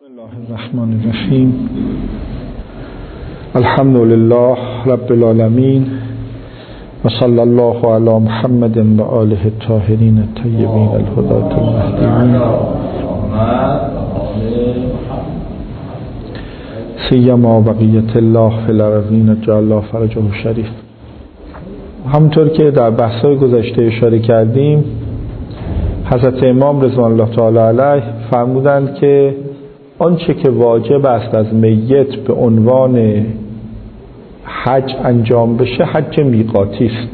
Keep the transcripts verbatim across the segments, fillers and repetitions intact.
بسم الله الرحمن الرحیم. الحمد لله رب العالمین و صلی الله علی محمد و آله الطاهرین الطیبین الهداة المهدیین سیما بقیة الله فی الارضین جعل الله فرجه شریف. همونطور که در بحث‌های گذشته اشاره کردیم، حضرت امام رضوان الله تعالی علیه فرمودند که آنچه که واجب است از میت به عنوان حج انجام بشه حج میقاتی است.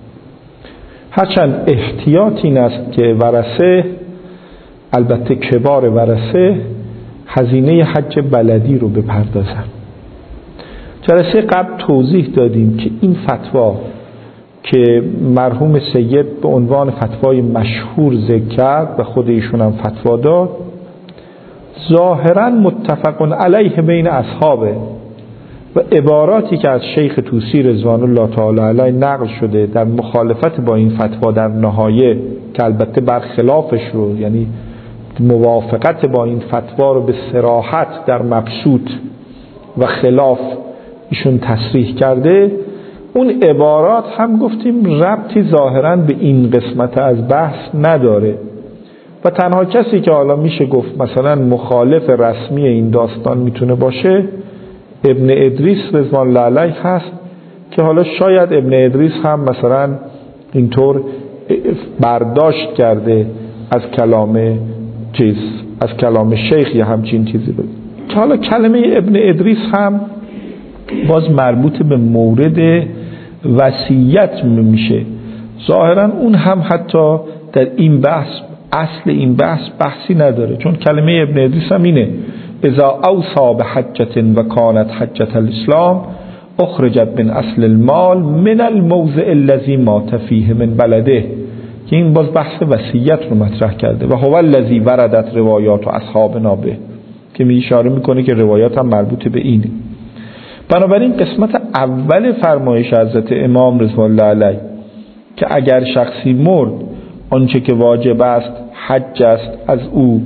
هرچند احتیاط این است که ورثه، البته کبار ورثه، هزینه حج بلدی رو بپردازن. جلسه قبل توضیح دادیم که این فتوا که مرحوم سید به عنوان فتوای مشهور ذکر کرد و خود ایشون هم فتوا داد، ظاهرا متفق علیه بین اصحابه و عباراتی که از شیخ طوسی رضوان الله تعالی علیه نقل شده در مخالفت با این فتوا در نهایه، که البته برخلافش رو، یعنی موافقت با این فتوا رو به صراحت در مبسوط و خلاف ایشون تصریح کرده، اون عبارات هم گفتیم ربطی ظاهرا به این قسمت از بحث نداره و تنها کسی که حالا میشه گفت مثلا مخالف رسمی این داستان میتونه باشه ابن ادریس رضوان الله علیه هست، که حالا شاید ابن ادریس هم مثلا اینطور برداشت کرده از کلام چیز از کلام شیخ یا همچین چیزی بود، که حالا کلمه ابن ادریس هم باز مربوط به مورد وصیت میشه. ظاهرا اون هم حتی در این بحث، اصل این بحث بحثی نداره، چون کلمه ابن ادریس هم اینه: اذا اوصى بحجة و کانت حجة الاسلام اخرجت من اصل المال من الموضع الذي مات فيه من بلده، که این باز بحث وصیت رو مطرح کرده. و هو الذی وردت روایات اصحابنا به، که می اشاره میکنه که روایات هم مربوط به اینه. بنابراین قسمت اول فرمایش حضرت امام رضوان الله علیه که اگر شخصی مرد آنچه که واجب است حج است از او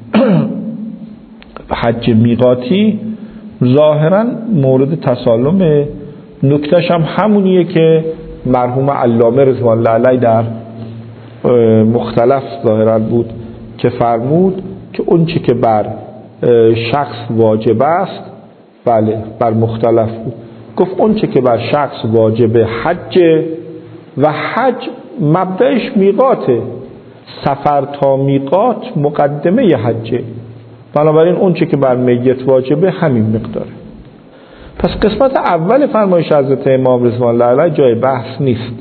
حج میقاتی، ظاهرا مورد تسالم. نکتهش هم همونیه که مرحوم علامه رضوان الله علیه در مختلف ظاهرا بود که فرمود که اونچه که بر شخص واجب است، بله بر مختلف بود، گفت اونچه که بر شخص واجب حج و حج مبدأش میقاته، سفر تا میقات مقدمه ی حجه، بنابراین اونچه که بر میت واجبه همین مقداره. پس قسمت اول فرمایش حضرت امام رضوان الله علیه جای بحث نیست.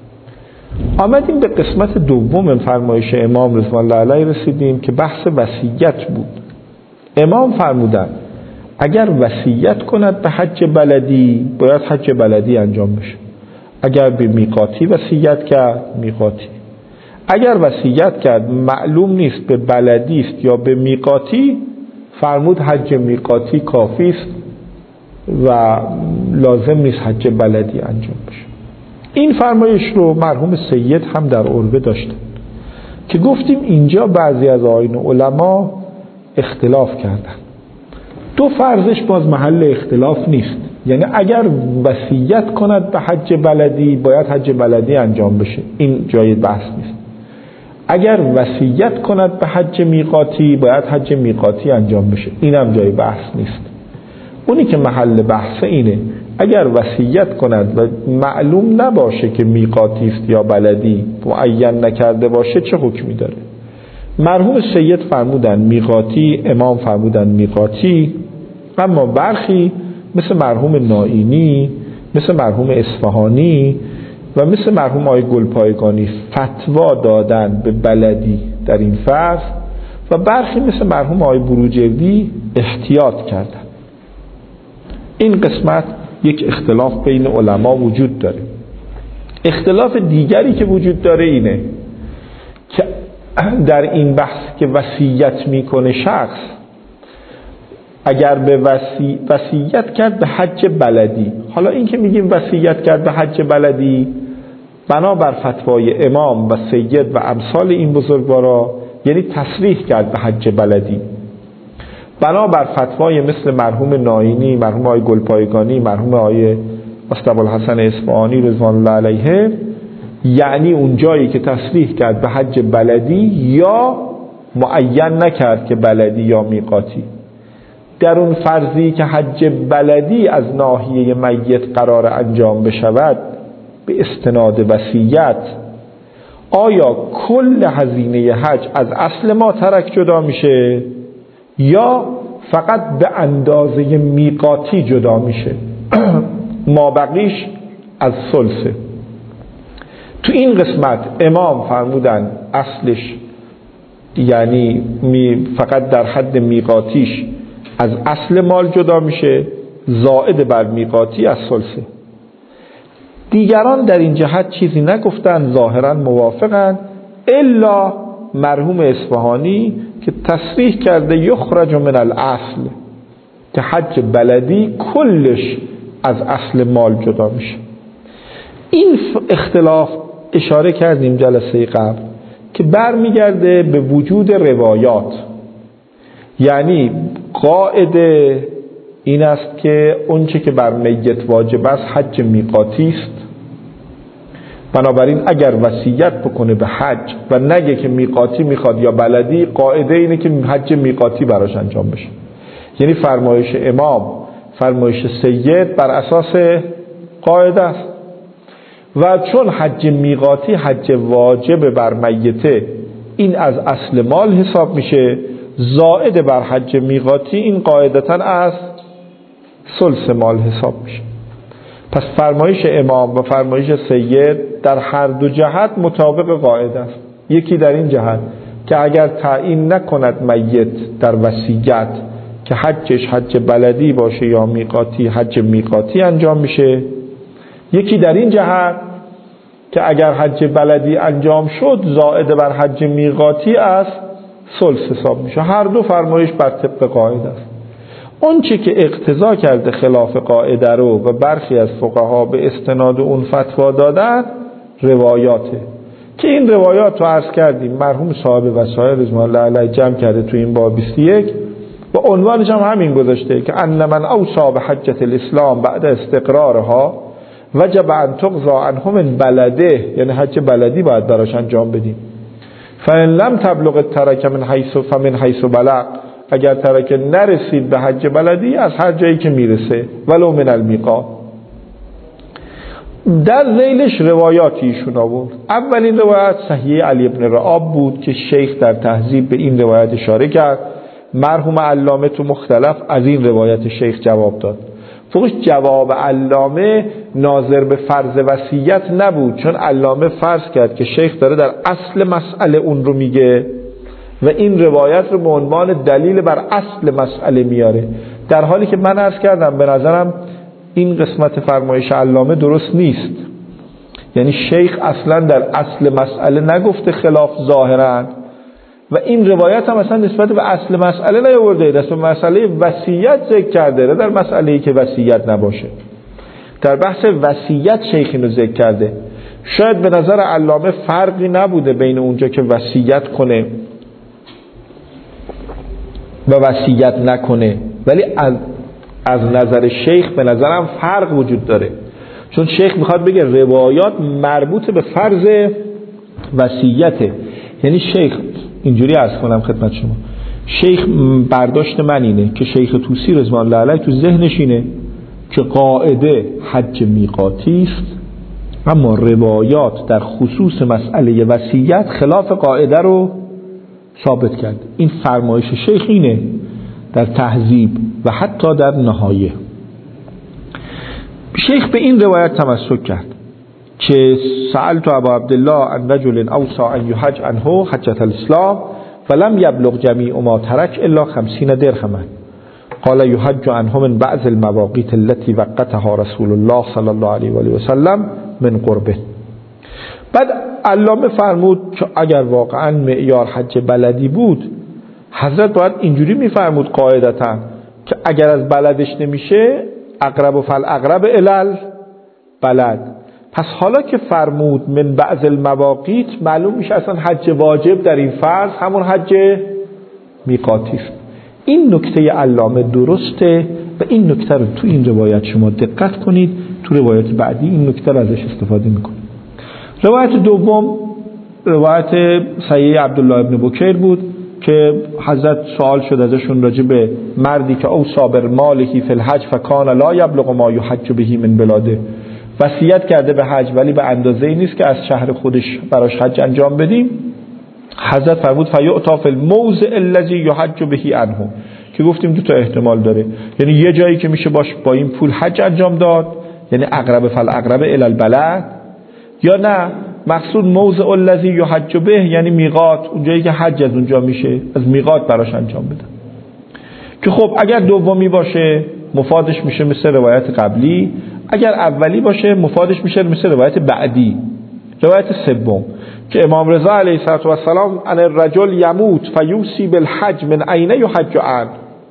آمدیم به قسمت دوم فرمایش امام رضوان الله علیه رسیدیم که بحث وصیت بود. امام فرمودند اگر وصیت کند به حج بلدی باید حج بلدی انجام بشه، اگر به میقاتی وصیت کرد میقاتی، اگر وصیت کرد معلوم نیست به بلدی است یا به میقاتی، فرمود حج میقاتی کافی است و لازم نیست حج بلدی انجام بشه. این فرمایش رو مرحوم سید هم در عربه داشتن که گفتیم اینجا بعضی از آیین علما اختلاف کردن. دو فرضش باز محل اختلاف نیست، یعنی اگر وصیت کند به حج بلدی باید حج بلدی انجام بشه، این جای بحث نیست. اگر وصیت کند به حج میقاتی باید حج میقاتی انجام بشه، این هم جای بحث نیست. اونی که محل بحث اینه اگر وصیت کند و معلوم نباشه که میقاتی است یا بلدی، معین نکرده باشه، چه حکمی داره؟ مرحوم سید فرمودن میقاتی، امام فرمودن میقاتی، اما برخی مثل مرحوم نائینی، مثل مرحوم اصفهانی و مثل مرحوم آقای گلپایگانی فتوا دادن به بلدی در این فرض، و برخی مثل مرحوم آقای بروجردی احتیاط کردن. این قسمت یک اختلاف بین علما وجود داره. اختلاف دیگری که وجود داره اینه که در این بحث که وصیت میکنه شخص، اگر به وصی... وصیت کرد به حج بلدی، حالا این که میگیم وصیت کرد به حج بلدی بنابر فتوای امام و سید و امثال این بزرگوارا، یعنی تصریح کرد به حج بلدی. بنابر فتوای مثل مرحوم ناینی، مرحوم آقای گلپایگانی، مرحوم آقای مصطفی اصفهانی رضوان الله علیه، یعنی اون جایی که تصریح کرد به حج بلدی یا معین نکرد که بلدی یا میقاتی، در اون فرضی که حج بلدی از ناحیه میت قرار انجام بشود به استناد وصیت، آیا کل هزینه حج از اصل ما ترک جدا میشه یا فقط به اندازه میقاتی جدا میشه؟ ما بقیش از ثلثه. تو این قسمت امام فرمودن اصلش یعنی فقط در حد میقاتیش از اصل مال جدا میشه، زائد بر میقاتی از ثلثه. دیگران در این جهت چیزی نگفتن، ظاهرا موافقن، الا مرحوم اصفهانی که تصریح کرده یخرج من الاصل، که حج بلدی کلش از اصل مال جدا میشه. این اختلاف اشاره کردیم جلسه قبل که برمیگرده به وجود روایات، یعنی قاعده این است که اونچه که بر میت واجب است حج میقاتی است، بنابراین اگر وصیت بکنه به حج و نگه که میقاتی میخواد یا بلدی، قاعده اینه که حج میقاتی براش انجام بشه. یعنی فرمایش امام، فرمایش سید بر اساس قاعده است و چون حج میقاتی حج واجب بر میته، این از اصل مال حساب میشه، زائد بر حج میقاتی این قاعدتاً از ثلث مال حساب میشه. پس فرمایش امام و فرمایش سید در هر دو جهت مطابق قاعده است. یکی در این جهت که اگر تعیین نکند میت در وصیت که حجش حج بلدی باشه یا میقاتی، حج میقاتی انجام میشه. یکی در این جهت که اگر حج بلدی انجام شد زائد بر حج میقاتی از ثلث حساب میشه. هر دو فرمایش بر طبق قاعده است. اون چی که اقتضا کرده خلاف قاعده رو و برخی از فقها به استناد اون فتوا دادن روایاته که این روایات رو عرض کردیم مرحوم صاحب وسائل رضوان الله علیه جمع کرده تو این باب بیست و یک و عنوانش هم همین گذاشته که ان من اوصى بحجة الاسلام بعد استقرارها وجب ان تقضى عنه من بلده، یعنی حج بلدی باید براش انجام بدیم. فان لم تبلغ الترک من حیث فمن حیث بلغ، اگر ترک نرسید به حج بلدی از هر جایی که میرسه ولو من المیقات. در ذیلش روایاتی ایشون آورد. اولین روایت صحیح علی ابن رعاب بود که شیخ در تهذیب به این روایت اشاره کرد. مرحوم علامه تو مختلف از این روایت شیخ جواب داد. فوقش جواب علامه ناظر به فرض وصیت نبود، چون علامه فرض کرد که شیخ داره در اصل مسئله اون رو میگه و این روایت رو به عنوان دلیل بر اصل مسئله میاره، در حالی که من عرض کردم به نظرم این قسمت فرمایش علامه درست نیست. یعنی شیخ اصلا در اصل مسئله نگفته خلاف ظاهرا و این روایت هم اصلا نسبت به اصل مسئله نیاورده، دست به مسئله وصیت ذکر کرده، در مسئله‌ای که وصیت نباشه. در بحث وصیت شیخ اینو ذکر کرده. شاید به نظر علامه فرقی نبوده بین اونجا که وصیت کنه و وصیت نکنه، ولی از از نظر شیخ به نظرم فرق وجود داره، چون شیخ میخواد بگه روایات مربوط به فرض وصیته. یعنی شیخ اینجوری عرض کنم خدمت شما، شیخ برداشت من اینه که شیخ طوسی رضوان الله علیه تو ذهنش اینه که قاعده حج میقاتی است، اما روایات در خصوص مسئله وصیت خلاف قاعده رو ثابت کرد. این فرمایش شیخ اینه در تهذیب و حتی در نهایه. شیخ به این روایت تمسک کرد که سألت ابا عبدالله عن رجل اوصى ان يحج عنه حجة الاسلام فلم يبلغ جميع ما ترك الا خمسين درهما قال يحج عنه من بعض المواقيت التي وقتها رسول الله صلى الله عليه و وسلم من قربه. بعد علامه فرمود که اگر واقعا معیار حج بلدی بود، حضرت باید اینجوری میفرمود قاعدتا که اگر از بلدش نمیشه اقرب و فالاقرب الال بلد. پس حالا که فرمود من بعض المواقیت، معلوم میشه اصلا حج واجب در این فرض همون حج میقاتی است. این نکته علامه درسته و این نکته رو تو این روایت شما دقت کنید، تو روایت بعدی این نکته رو ازش استفاده میکنید. روایت دوم روایت صحیح عبدالله ابن بکیر بود که حضرت سوال شد ازشون راجع به مردی که او صابر مالکی فی الحج فکان لا یبلغ ما یحج به من بلاده، وصیت کرده به حج ولی به اندازه ای نیست که از شهر خودش براش حج انجام بدیم. حضرت فرمود فیعطا فی الموضع الذی یحج به عنه، که گفتیم دو تا احتمال داره، یعنی یه جایی که میشه باش با این پول حج انجام داد، یعنی اقرب فالاقرب الی البلد، یا نه مقصود موضع الذی یحج به یعنی میقات، اونجایی که حج از اونجا میشه از میقات براش انجام بده. که خب اگر دومی باشه مفادش میشه مثل روایت قبلی، اگر اولی باشه مفادش میشه مثل روایت بعدی. روایت سوم که امام رضا علیه السلام ان الرجل یموت فیوصی بالحج من اين یحج عنه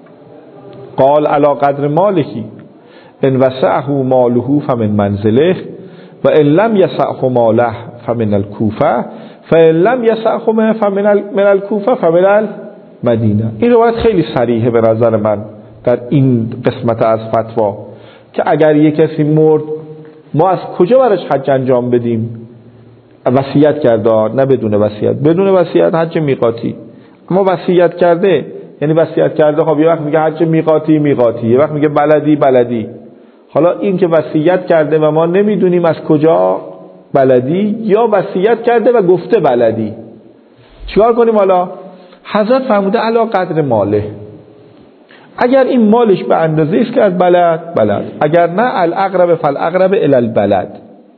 قال علی قدر ماله ان وسعه ماله فمن منزله و ان لم یسعه ماله فمن الکوفه فان لم یسعه فمن من الکوفه فمن المدینه. این روایت خیلی صریحه به نظر من در این قسمت از فتوا که اگر یک کسی مرد ما از کجا براش حج انجام بدیم؟ وصیت کرده، نه بدون وصیت، بدون وصیت حج میقاتی، اما وصیت کرده یعنی وصیت کرده. خب یه وقت میگه حج میقاتی میقاتی، یه وقت میگه بلدی بلدی. حالا این که وصیت کرده و ما نمیدونیم از کجا بلدی، یا وصیت کرده و گفته بلدی، چیکار کنیم؟ حالا حضرت فرموده علی قدر ماله، اگر این مالش به اندازه است که از بلد بلد، اگر نه الاقرب فالاقرب الی البلد.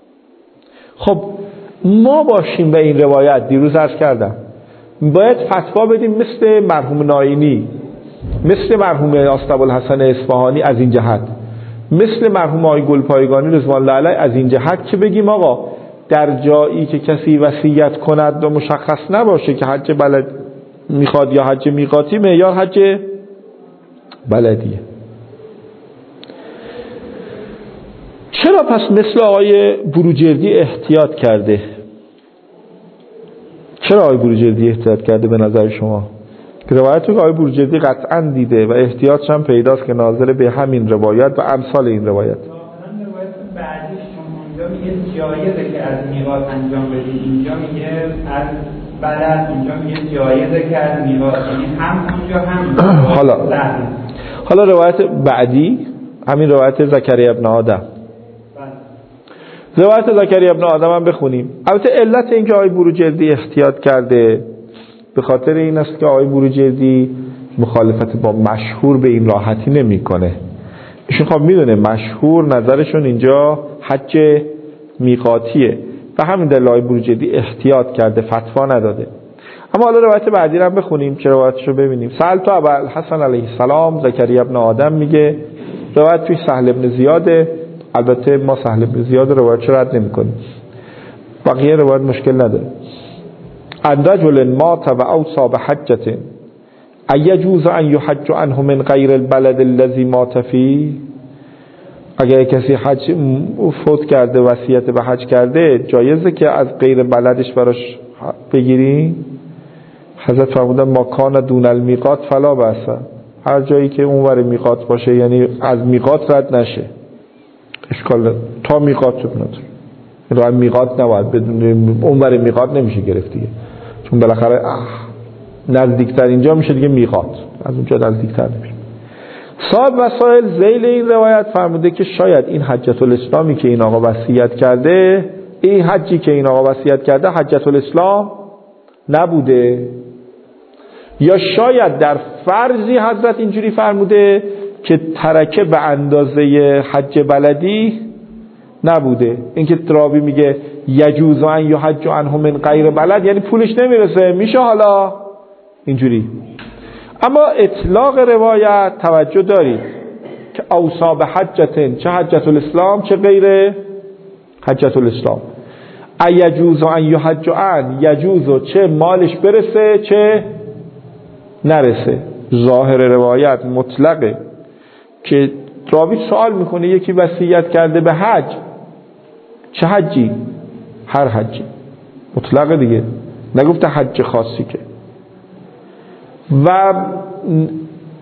خب ما باشیم به این روایت، دیروز عرض کردم باید فتوا بدیم مثل مرحوم ناینی، مثل مرحوم آستاب‌الحسن اصفهانی از این جهت، مثل مرحوم آقای گلپایگانی رضوان الله علیه از این جهت که بگیم آقا در جایی که کسی وصیت کند و مشخص نباشه که حج بلد میخواد یا حج میقاتی، معیار حج بلدیه. چرا پس مثل آقای بروجردی احتیاط کرده؟ چرا آقای بروجردی احتیاط کرده به نظر شما؟ که روایت رو آقای بروجردی قطعا دیده و احتیاطش هم پیداست که ناظر به همین روایت و امثال این روایت. روایت بعدیش اونجا میگه جایزه که از میقات انجام بدید، اینجا میگه از بلد، اینجا میگه جایزه که از میقات، یعنی هم اونجا هم حالا حالا روایت بعدی همین روایت زکریا ابن آدم، روایت زکریا ابن آدم هم بخونیم. البته علت این که آقای بروجردی احتیاط کرده به خاطر این است که آقای بروجردی مخالفت با مشهور به این راحتی نمیکنه. ایشون خب میدونه مشهور نظرشون اینجا حج میقاتیه و همین دلیل آقای بروجردی احتیاط کرده، فتوا نداده. اما حالا روایت بعدی رو هم بخونیم که روایتشو ببینیم. سأل تو ابوالحسن علیه السلام، زکریا ابن آدم میگه، روایت توی سهل ابن زیاده. البته ما سهل ابن زیاد روایتشو رد نمی‌کنیم، بقیه روایت مشکل نداره. الرجل مات و اوصى بحجة ایجوز ان یحج عنه من غیر البلد الذي مات فيه. اگر کسی حج فوت کرده، وصیت به حج کرده، جایزه که از غیر بلدش براش بگیری؟ حضرت فرمودن ما کان دون المیقات فلا بأس، هر جایی که اونور میقات باشه یعنی از میقات رد نشه اشکال تا میقات شد نداره، راه میقات نباید بدون اونور میقات نمیشه گرفت دیگه، چون بالاخره نزدیکتر اینجا میشه دیگه میقات، از اونجا نزدیکتر نمیشه. صاحب وسائل ذیل این روایت فرموده که شاید این حجة الاسلامی که این آقا وصیت کرده، این حجی که این آقا وصیت کرده حجة الاسلام نبوده، یا شاید در فرضی حضرت اینجوری فرموده که ترکه به اندازه حج بلدی نبوده. اینکه راوی میگه یجوز ان یحج عنه من غیر بلد یعنی پولش نمیرسه، میشه حالا اینجوری. اما اطلاق روایت توجه دارید که اوصا به حجتن، چه حجة الاسلام چه غیر حجة الاسلام. ایجوز ان یحج عنه، یجوز چه مالش برسه چه نرسه. ظاهر روایت مطلقه که راوی سوال میکنه یکی وصیت کرده به حج، چه حجی؟ هر حجی، مطلقه دیگه، نگفته حج خاصی که. و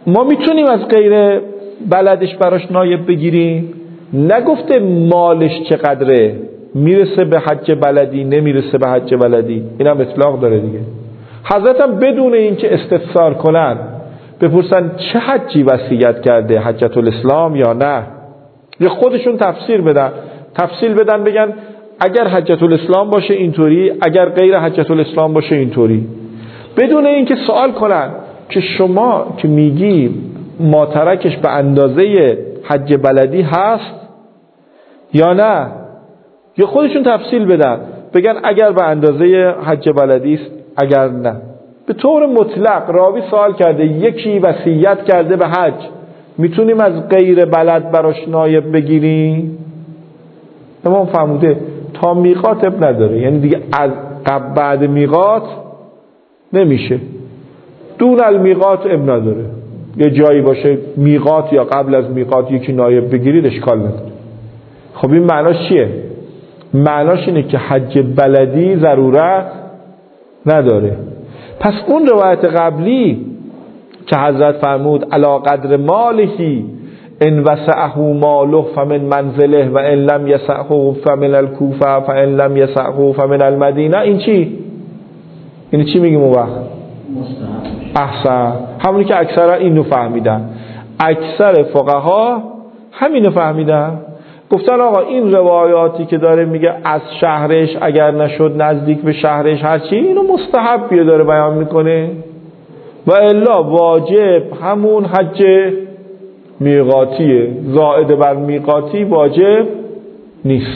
ما میتونیم از غیر بلدش براش نایب بگیریم؟ نگفته مالش چقدره، میرسه به حج بلدی نمیرسه به حج بلدی، اینم اطلاق داره دیگه. حضرت هم بدون اینکه استفسار کنن بپرسن چه حجی وصیت کرده، حجت الاسلام یا نه، یه خودشون تفسیر بدن تفصیل بدن بگن اگر حجت الاسلام باشه اینطوری، اگر غیر حجت الاسلام باشه اینطوری، بدون اینکه سوال کنن که شما که میگی ماترکش به اندازه حج بلدی هست یا نه. یا خودشون تفصیل بدن بگن اگر به اندازه حج بلدی است، اگر نه. به طور مطلق راوی سوال کرده یکی وصیت کرده به حج، میتونیم از غیر بلد براش نایب بگیریم؟ امام فرموده تا میقات اب نداره، یعنی دیگه از قبل بعد میقات نمیشه، دون المیقات اب نداره. یه جایی باشه میقات یا قبل از میقات یکی نایب بگیرید اشکال نداره. خب این معناش چیه؟ معناش اینه که حج بلدی ضرورت نداره. پس اون روایت قبلی که حضرت فرمود علا قدر مالهی ان وسعه ماله فمن منزله و ان لم یسعه فمن الکوفه فان لم یسعه فمن المدینه، این چی؟ این چی میگیم اون وقت؟ احسن، همونی که اکثر اینو فهمیدن، اکثر فقها همینو فهمیدن، گفتن آقا این روایاتی که داره میگه از شهرش اگر نشد نزدیک به شهرش هرچی، اینو مستحبیه داره بیان میکنه و الا واجب همون حج میقاتیه، زائد بر میقاتی واجب نیست.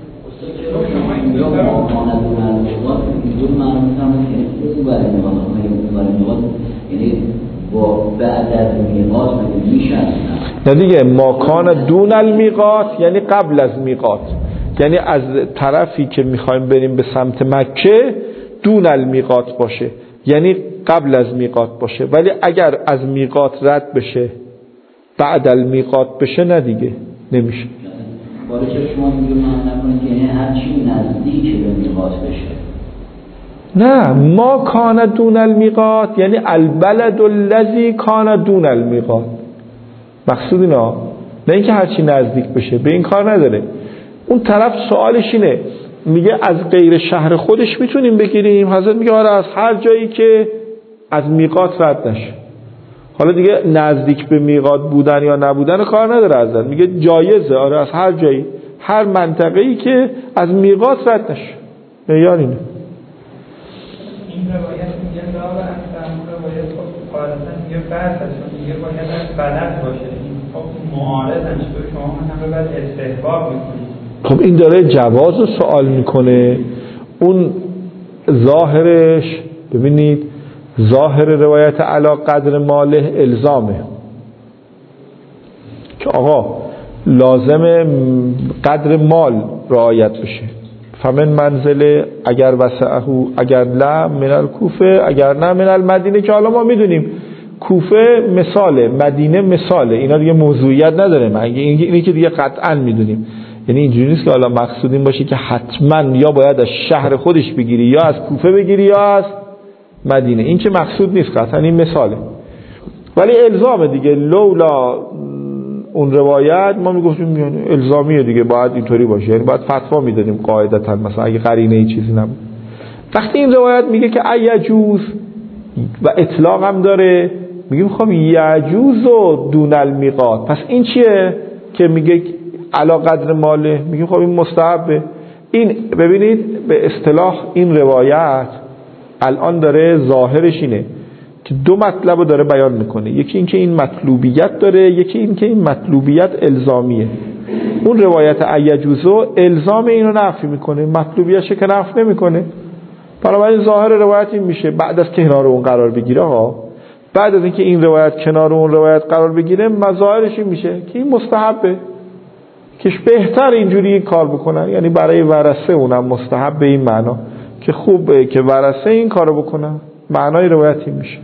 نه دیگه، ماکان دون المیقات یعنی قبل از میقات، یعنی از طرفی که میخوایم بریم به سمت مکه دون المیقات باشه، یعنی قبل از میقات باشه. ولی اگر از میقات رد بشه بعد المیقات بشه نه دیگه نمیشه. ولی چه شما میگید من نکنید که یعنی هر چی نزدیک به میقات بشه؟ نه، ما کان دون المیقات یعنی البلد الذی کان دون المیقات، مقصود اینا، نه اینکه هرچی نزدیک بشه، به این کار نداره. اون طرف سوالش اینه، میگه از غیر شهر خودش میتونیم بگیریم؟ حضرت میگه آره از هر جایی که از میقات رد نشه. حالا دیگه نزدیک به میقات بودن یا نبودن کار نداره، حضرت میگه جایزه، آره از هر جایی، هر منطقه‌ای که از میقات رد نشه. معیار اینه. این روایت میگه لا و اکثر روایت خب قاعدتا میگه فرض است، میگه باید از بلد باشه. این خب معارضن، چطور شما هم بعد استحباب میکنید؟ خب این داره جواز رو سوال میکنه. اون ظاهرش ببینید، ظاهر روایت علا قدر ماله الزامه که آقا لازم قدر مال رعایت بشه. فمن منزله اگر وسعه اگر لا من الکوفه اگر نه من المدینه، که حالا ما میدونیم کوفه مثاله، مدینه مثاله، اینا دیگه موضوعیت نداره. من اینی که دیگه قطعا میدونیم، یعنی اینجوری نیست که حالا مقصود این باشه که حتما یا باید از شهر خودش بگیری یا از کوفه بگیری یا از مدینه، این که مقصود نیست، قطعا این مثاله. ولی الزامه دیگه، لولا اون روایت ما میگفتیم یعنی الزامیه دیگه، باید اینطوری باشه، یعنی باید فتوا میدادیم قاعدتا، مثلا اگه قرینه ای چیزی نبود. وقتی این روایت میگه که ایجوز و اطلاق هم داره، میگیم خب یجوز و دون المیقات، پس این چیه که میگه علا قدر ماله؟ میگیم خب این مستحبه. این ببینید به اصطلاح این روایت الان داره ظاهرش اینه که دو مطلب رو داره بیان میکنه، یکی این که این مطلوبیت داره، یکی این که این مطلوبیت الزامیه. اون روایت ایجوزو الزام اینو نفی میکنه، مطلوبیتش که نفی نمیکنه. بنابراین ظاهر روایت این میشه بعد از کنار اون قرار بگیره ها، بعد از اینکه این روایت کنار اون روایت قرار بگیره، مظاهرش این میشه که این مستحبه، که بهتر اینجوری کار بکنن، یعنی برای ورثه اونم مستحب به این معنا که خوبه که ورثه این کارو بکنن. معنای روایتی میشه.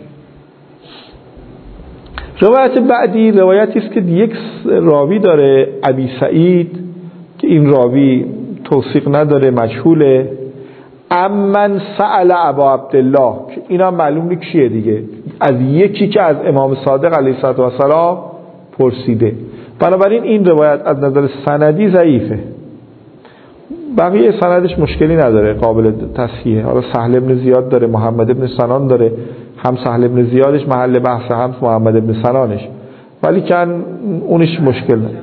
روایت بعدی روایتی است که یک راوی داره، ابی سعید، که این راوی توثیق نداره، مجهوله. امن سأل ابا عبدالله، که اینا معلوم نیست کیه دیگه. از یکی که از امام صادق علیه السلام پرسیده. بنابراین این روایت از نظر سندی ضعیفه. بقیه سندش مشکلی نداره، قابل تصحیحه. حالا سهل ابن زیاد داره، محمد ابن سنان داره، هم سهل ابن زیادش محل بحث، هم محمد ابن سنانش، ولی کن اونش مشکل نداره.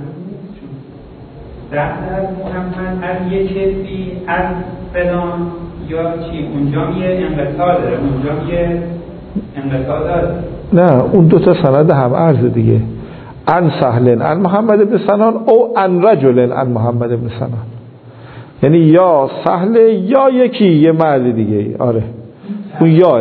در محمد از یه کسی از فلان یا چی اونجا یه انقطاع داره، اونجا یه انقطاع داره؟ نه، اون دو تا سند هم عرض دیگه، عن سهل عن محمد ابن سنان او عن رجل عن محمد ابن سنان، یعنی یا سهل یا یکی یه مرد دیگه. آره اون یاه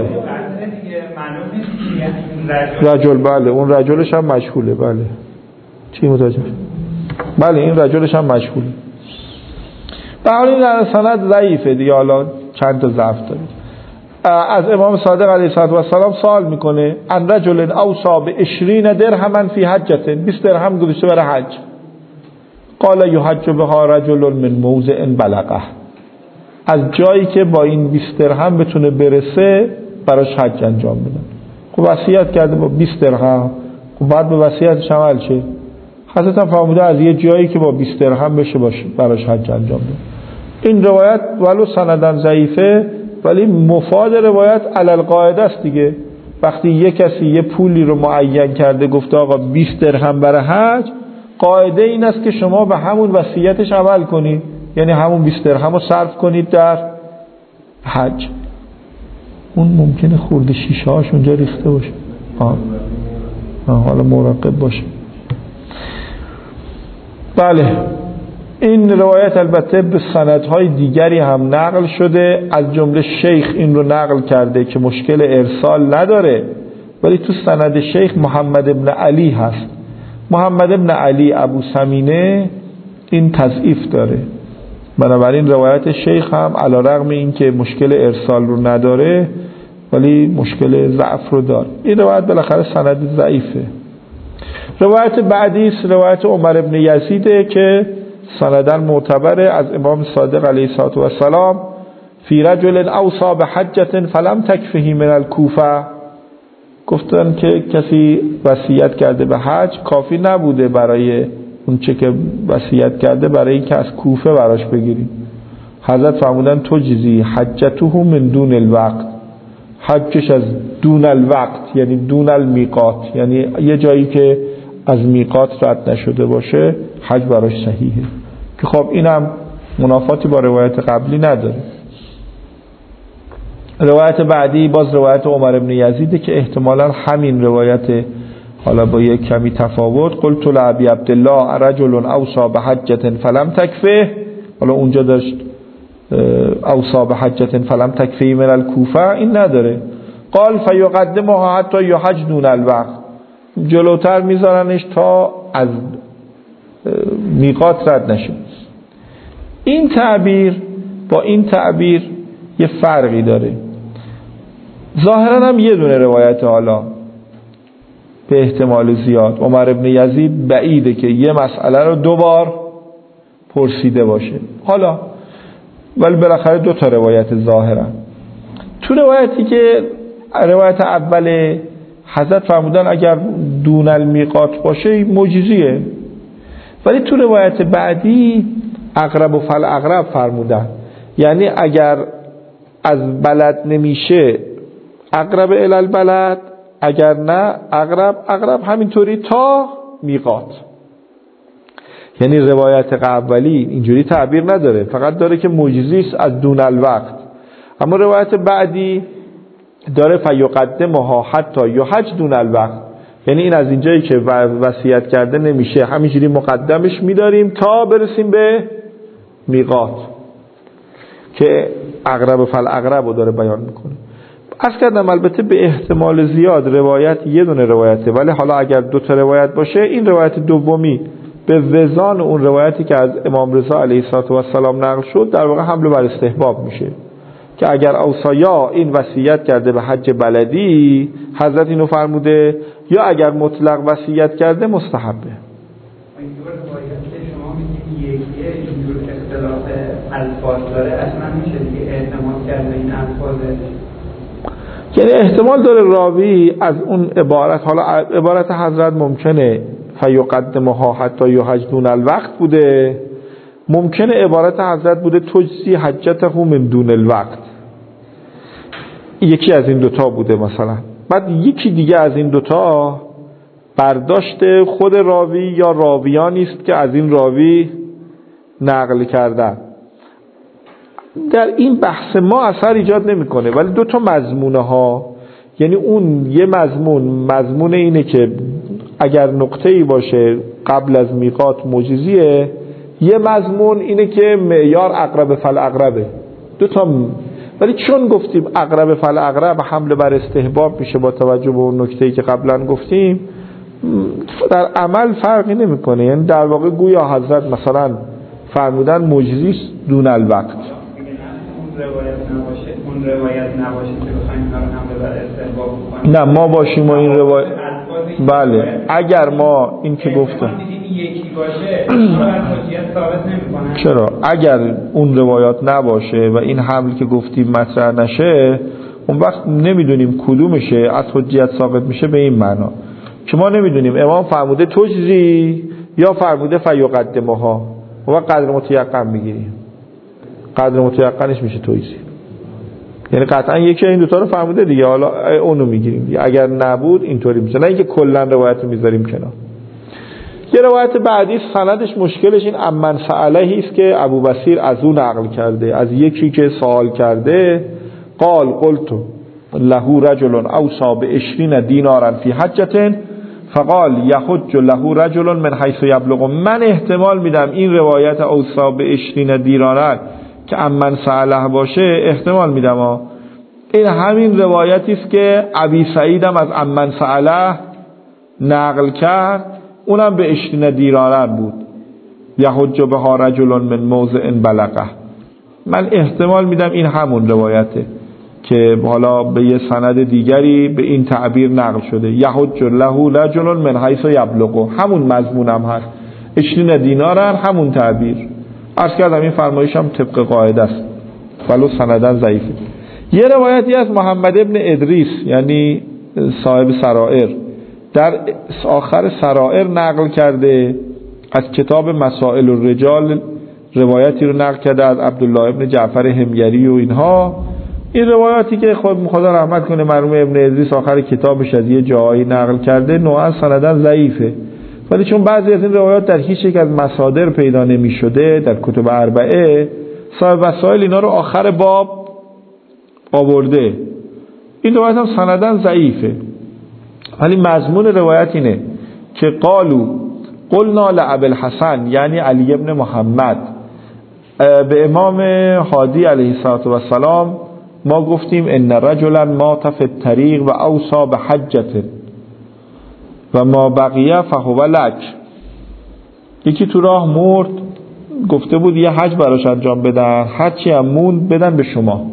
رجل، بله اون رجلش هم مجهوله. بله چی متوجه؟ بله این رجلش هم مجهوله. به حال این سند ضعیفه دیگه، حالا چند تا ضعف داره. از امام صادق علیه السلام سوال میکنه ان رجل اوصى بعشرین درهما فی حجه، بیست درهم گذاشته برای حج. قال یحج بها رجل من موضع بلغه، از جایی که با این بیست درهم بتونه برسه براش حج انجام بدن. خب وصیت کرده با بیست درهم، خب بعد به وصیتش عمل شه. حضرت هم فرموده از یه جایی که با بیست درهم بشه باشه براش حج انجام بده. این روایت ولو سندن ضعیفه ولی مفاد روایت علی القاعده است دیگه. وقتی یه کسی یه پولی رو معین کرده گفته آقا بیست درهم برای حج، قاعده این است که شما به همون وصیتش عمل کنید، یعنی همون بیست درهم رو صرف کنید در حج. اون ممکنه خورده شیشه هاش اونجا ریخته باشه، آه. آه حالا مراقب باشه. بله این روایت البته به سندهای دیگری هم نقل شده، از جمله شیخ این رو نقل کرده که مشکل ارسال نداره، ولی تو سند شیخ محمد ابن علی هست. محمد ابن علی ابو سمینه این تضعیف داره، بنابراین روایت شیخ هم علی رغم این که مشکل ارسال رو نداره ولی مشکل ضعف رو داره. این روایت بالاخره سند ضعیفه. روایت بعدی است روایت عمر ابن یزیده که سندن معتبره، از امام صادق علیه السلام فی رجل اوصى بحجة فلم تکفه من الکوفه، گفتن که کسی وصیت کرده به حج کافی نبوده برای اون چه که وصیت کرده برای اینکه از کوفه براش بگیریم. حضرت فرمودن تو جزی حجته من دون الوقت، حجش از دون الوقت یعنی دون المیقات، یعنی یه جایی که از میقات رد نشده باشه حج براش صحیحه، که خب اینم منافاتی با روایت قبلی نداره. روایت بعدی باز روایت عمر ابن یزیده که احتمالا همین روایت حالا با یک کمی تفاوت. قلت لعبی عبدالله رجل اوصى بحجة فلم تکفه، حالا اونجا داشت اوصى بحجة فلم تکفه من الکوفه، این نداره. قال فیقدمها حتی یحج دون الوقت، جلوتر میذارنش تا از میقات رد نشه. این تعبیر با این تعبیر یه فرقی داره. ظاهرا هم یه دونه روایت، حالا به احتمال زیاد عمر ابن یزید بعیده که یه مسئله رو دوبار پرسیده باشه، حالا ولی بالاخره دو تا روایت ظاهرا. تو روایتی که روایت اول حضرت فرمودن اگر دون المیقات باشه معجزیه، ولی تو روایت بعدی اقرب و فل اقرب فرمودن، یعنی اگر از بلد نمیشه اقرب الی البلد، اگر نه اقرب اقرب همینطوری تا میقات. یعنی روایت اولی اینجوری تعبیر نداره، فقط داره که معجزی است از دون الوقت. اما روایت بعدی داره فیقدمها حتی یحج دون الوقت، یعنی این از اینجایی که وصیت کرده نمیشه همینجوری مقدمش میداریم تا برسیم به میقات، که اقرب فل اقرب رو داره بیان میکنه. از کردم البته به احتمال زیاد روایت یه دونه روایته، ولی حالا اگر دو تا روایت باشه این روایت دومی به وزان اون روایتی که از امام رضا علیه السلام نقل شد در واقع حمل بر استحباب میشه، که اگر اوصایا این وصیت کرده به حج بلدی حضرت اینو فرموده، یا اگر مطلق وصیت کرده مستحبه. اینجور روایت که شما میگید یکیه اینجور اختلاف الفاظ داره، اصلا میشه دیگه اعتماد کرد به این الفاظ؟ یعنی احتمال داره راوی از اون عبارت، حالا عبارت حضرت ممکنه فیقدمها حتی یحج دون الوقت بوده، ممکنه عبارت حضرت بوده تجزی حجته من دون الوقت، یکی از این دوتا بوده مثلا. بعد یکی دیگه از این دوتا برداشت خود راوی یا راویانی است که از این راوی نقل کردن. در این بحث ما اثر ایجاد نمیکنه، ولی دو تا مضمونه ها، یعنی اون یه مضمون مضمون اینه که اگر نقطه‌ای باشه قبل از میقات معجزیه، یه مضمون اینه که معیار اقرب فالاقربه. دو تا م... ولی چون گفتیم اقرب فالاقرب حمله بر استحباب میشه با توجه به اون نکته‌ای که قبلا گفتیم، در عمل فرقی نمیکنه. یعنی در واقع گویا حضرت مثلا فرمودن معجزی دون الوقت، روایت نباشه، اون روایت نباشه که بخوایم اینا رو حمله بر استحباب بکنیم. نه ما باشیم و این روایت، بله اگر ما این که گفتم یکی باشه اون حجیت ثابت نمیکنه. چرا؟ اگر اون روایات نباشه و این حمل که گفتیم مطرح نشه، اون وقت نمیدونیم کدومشه از حجیت ثابت میشه. به این معنا که ما نمیدونیم امام فرموده تجزی یا فرموده فیقدمها، و قدر متیقن میگیریم. قدر متیقنش میشه تویزی، یعنی قطعا یکی این دوتا رو فرموده دیگه، حالا اونو میگیریم. اگر نبود اینطوری میشه، نه اینکه کلا روایت میذاریم کنار. یه روایت بعدی سندش مشکلش این امن سألهی است که ابو بصیر از اون نقل کرده، از یکی که سوال کرده. قال قلت له رجل اوصى بعشرین دینارا فی حجة فقال یحج له رجل من حیث یبلغ. من احتمال میدم این روایت اوصى بعشرین دینارا که امن سأله باشه، احتمال میدم ها این همین روایتی است که ابی سعید هم از امن سأله نقل کرد، اونم به عشرین دینارا بود. یحج بها رجل من موضع بلغه. من احتمال میدم این همون روایته که حالا به یه سند دیگری به این تعبیر نقل شده، یحج له رجل من حیث یبلغ، همون مضمونم هست، عشرین دینارن، همون تعبیر. عرض کردم این فرمایش هم طبق قاعده است ولو سندن ضعیفه. یه روایتی از محمد ابن ادریس یعنی صاحب سرائر در آخر سرائر نقل کرده، از کتاب مسائل الرجال روایتی رو نقل کرده از عبدالله ابن جعفر حمیری و اینها. این روایاتی که خود خدا رحمت کنه مرحوم ابن ادریس آخر کتابش از یه جایی نقل کرده، نوعا سندن ضعیفه، ولی چون بعضی از این روایات در هیچ یک از مصادر پیدا نمی شده در کتب اربعه، صاحب وسائل اینا رو آخر باب آورده. این روایت هم سندن ضعیفه، ولی مضمون روایت اینه که قالو قلنا لابی الحسن یعنی علی ابن محمد، به امام هادی علیه السلام ما گفتیم ان رجلا مات فی الطریق و اوصى بحجة و ما بقیه فهو لک. یکی تو راه مرد، گفته بود یه حج براش انجام بدن، هرچی هم موند بدن به شما.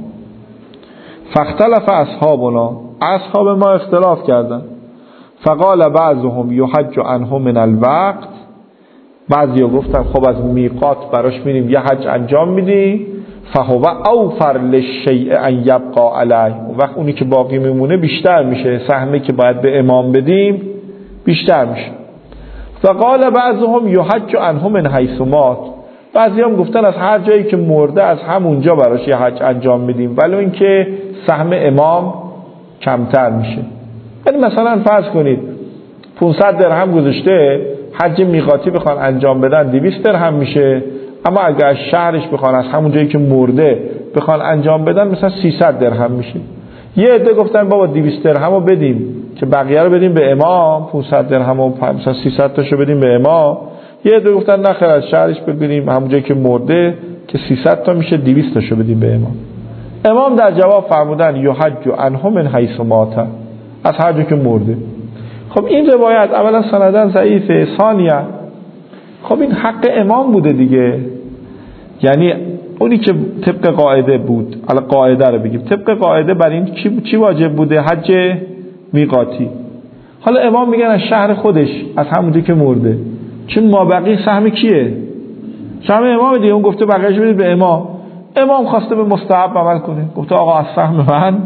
فاختلف اصحابنا، اصحاب ما اختلاف کردن. فقال بعضهم یحج عنه من الوقت، بعضی ها گفتن خب از میقات براش میریم یه حج انجام میدی، فهو اوفر للشیء ان یبقى علیه، اون وقت اونی که باقی میمونه بیشتر میشه، سهمی که باید به امام بدیم بیشتر میشه. فقال بعضهم یحج عنه من حیث مات، بعضی هم گفتن از هر جایی که مرده از همونجا براش یه حج انجام میدیم، ولی اینکه سهم امام کمتر میشه. یعنی مثلا فرض کنید پانصد درهم گذاشته، حج میقاتی بخوان انجام بدن دویست درهم میشه، اما اگر از شهرش بخوان از همون جایی که مرده بخوان انجام بدن مثلا سیصد درهم میشه. یه عده گفتن بابا دویست درهم رو بدیم که بقیه رو بدیم به امام، پانصد درهم و مثلا سیصد تاشو بدیم به امام. یه عده گفتن نه خیر از شهرش بگیریم همون جایی که مرده که سیصد تا میشه دویست تاشو بدیم به امام. امام در جواب فرمودن یحج عنه من حیث مات، از هر جایی که مرده. خب این روایت اولا سندن ضعیفه، ثانیا خب این حق امام بوده دیگه، یعنی اونی که طبق قاعده بود، حالا قاعده رو بگیم، طبق قاعده بر این چی, چی واجب بوده؟ حج میقاتی. حالا امام میگن از شهر خودش از همونجایی که مرده، چون مابقی سهم کیه؟ سهم امام دیگه، اون گفته بقیه‌شو بدید به امام. امام خواسته به مستحب عمل کنه، گفته آقا از سهم من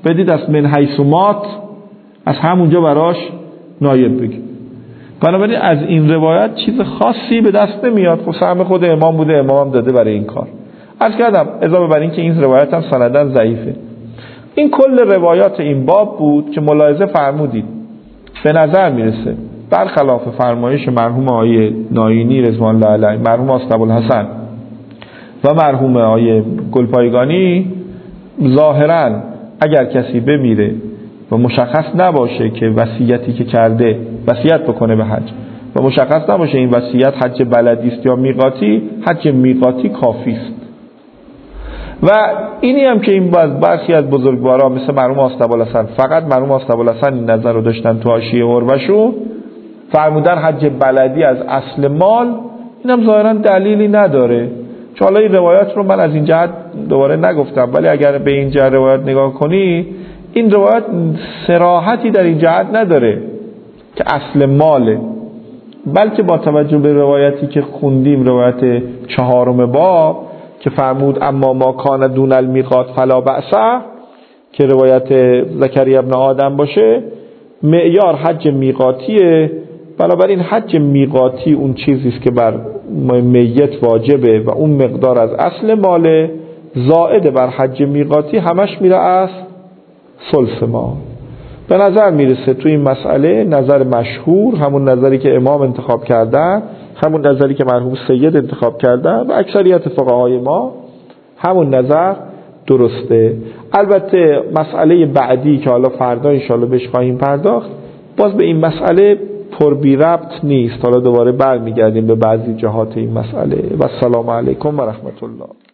بدید از من حیثمات، از همونجا براش نایب بگید. بنابراین از این روایت چیز خاصی به دست نمیاد. خب سهم خود امام بوده، امام هم داده برای این کار. عرض کردم اضافه بر این که این روایت هم سنداً ضعیفه. این کل روایات این باب بود که ملاحظه فرمودید به نظر میرسه برخلاف فرمایش مرحوم آقای ناینی رضوان الله علیه، مرحوم آصف ابوالحسن و مرحوم آقای گلپایگانی، ظاهراً اگر کسی بمیره و مشخص نباشه که وصیتی که کرده وصیت بکنه به حج و مشخص نباشه این وصیت حج بلدی است یا میقاتی، حج میقاتی کافی است. و اینی هم که این برخی از بزرگواران مثل مرحوم آصف ابوالحسن، فقط مرحوم آصف ابوالحسن این نظر رو داشتن تو حاشیه عروه‌شون، فرمودن حج بلدی از اصل مال، اینم ظاهرا دلیلی نداره. چون حالا این روایت رو من از این جهت دوباره نگفتم، ولی اگر به این جهت روایت نگاه کنی، این روایت صراحتی در این جهت نداره که اصل ماله، بلکه با توجه به روایتی که خوندیم، روایت چهارم باب که فرمود اما ما کان دون المیقات فلا بأس، که روایت زکریا ابن آدم باشه، معیار حج میقاتیه. بنابراین حج میقاتی اون چیزی است که بر میت واجبه و اون مقدار از اصل ماله، زائد بر حج میقاتی همش میره از ثلث مال. به نظر میرسه تو این مسئله نظر مشهور، همون نظری که امام انتخاب کردن، همون نظری که مرحوم سید انتخاب کردن و اکثریت فقهای ما، همون نظر درسته. البته مسئله بعدی که حالا فردا انشاءالله بهش خواهیم پرداخت، باز به این مسئله پر بی ربط نیست. حالا دوباره برمیگردیم به بعضی جهات این مسئله. و السلام علیکم و رحمت الله.